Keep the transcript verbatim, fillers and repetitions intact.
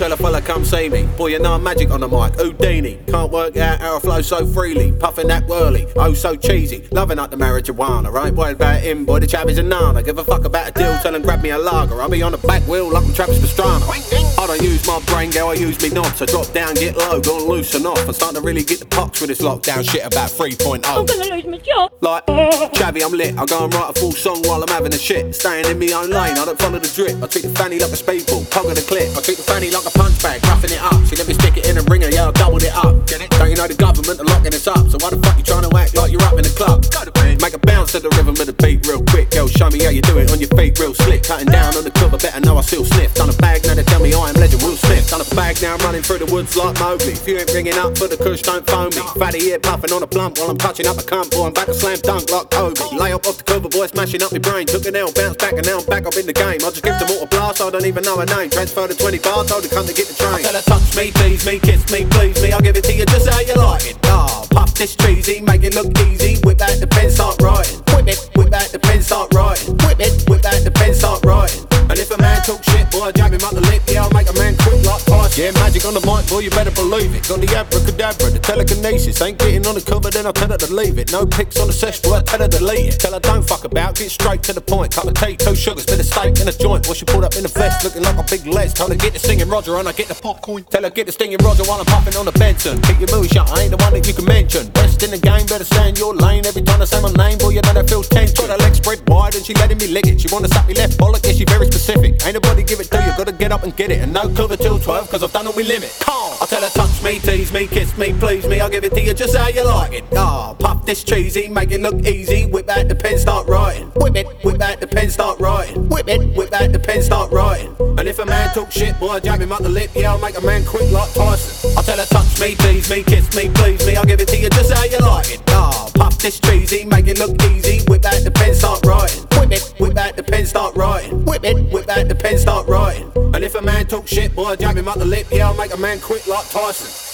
tell a fella come see me. Boy, you know I'm magic on the mic, Houdini. Can't work out how I flow so freely. Puffing that whirly, oh so cheesy. Loving up the marijuana, right? Boy, about him, boy, the chap is a nana. Give a fuck about a deal, tell him grab me a lager. I'll be on the back wheel like I'm Travis Pastrana. I don't use my brain, girl, I use me knobs. I drop down, get low, gonna loosen off. I'm starting to really get the pox with this lockdown shit about three point oh. I'm gonna lose my job. Like, Chavvy, I'm lit. I go and write a full song while I'm having a shit. Staying in me own lane, I don't follow the drip. I treat the fanny like a speedball, pug of the clip. I treat the fanny like a punch bag, roughing it up. She let me stick it in a ringer, yeah, I doubled it up. Get it? Don't you know the government are locking us up? So why the fuck you trying to act like you're up in the club? Make a bounce to the rhythm of the beat real quick. Girl, show me how you do it on your feet real slick. Cutting down on the cover, better know I still sniff. Done a bag, now they tell me I am legend, Will Smith. Done a bag, now I'm running through the woods like Mowgli. If you ain't ringing up for the kush, don't phone me. Fatty here puffing on a blunt while I'm touching up a cunt. Boy, I'm back to slam dunk like Kobe. Lay up off the cover, boy, smashing up my brain. Took an L, bounce back, and now I'm back up in the game. I just give them all a blast, I don't even know her name. Transfer the twenty bars, told her come to get the train. I tell her touch me, tease me, kiss me, please me. I'll give it to you just how you like it. Ah, oh, puff this cheesy, make it look easy. Whip out the pen, start writing. Whip it, whip out the pen, start writing. Whip it, whip out the pen, start writing. And if a man talk shit, boy, I jab him up the lip. Yeah, I'll make a man quick like Tyson. Yeah, magic on the mic, boy, you better believe it. Got the abracadabra, the telekinesis. Ain't getting on the cover, then I tell her to leave it. No pics on the sesh, boy, I tell her to delete it. Tell her don't fuck about, get straight to the point. Cup of tea, two sugars, bit of steak and a joint. What she pulled up in the vest, looking like a big les. Told her get the singing Roger and I get the popcorn. Tell her get the stinging Roger while I'm puffing on the Benson. Keep your movie shut, I ain't the one that you can mention. Best in the game, better stay in your lane. Every time I say my name, boy, you know that feels tense. Got her legs spread wide and she letting me lick it. She wanna suck me left bollock, yeah, she very specific. Ain't nobody give it to you, gotta get up and get it. And no cover till twelve, cause I've done all we limit. I tell her touch me, tease me, kiss me, please me. I'll give it to you just how you like it. Ah, oh, puff this cheesy, make it look easy. Whip out the pen, start writing. Whip it, whip out the pen, start writing. Whip it, whip out the pen, start writing. And if a man talk shit, boy, I jab him up the lip. Yeah, I'll make a man quick like Tyson. I tell her touch me, tease me, kiss me, please me. I'll give it to you just how you like it. Ah, oh, puff this cheesy, make it look easy. Whip out the pen, start writing. Whip it, whip out the pen, start writing. Whip it, whip out the pen, start writing. And if a man talk shit, boy, I jab him up the lip. Yeah, I'll make a man quick like Tyson.